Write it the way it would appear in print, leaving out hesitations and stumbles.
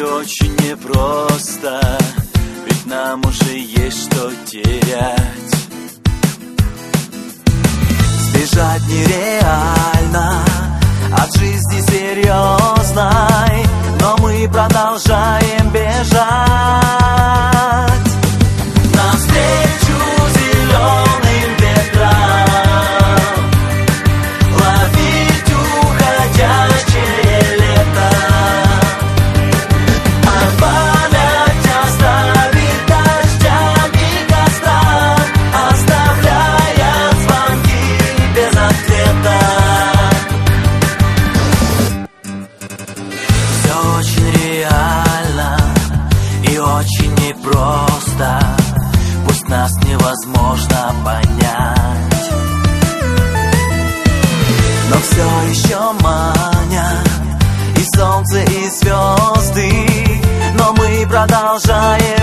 и очень непросто, ведь нам уже есть что терять. Сбежать нереально от жизни серьезной, но мы продолжаем бежать навстречу зеленым ветрам, ловить уходящее лето, а память оставит дождям и кострам, оставляя звонки без ответа. Все очень реально и очень непросто, пусть нас невозможно понять, но все еще манят и солнце, и звезды, но мы продолжаем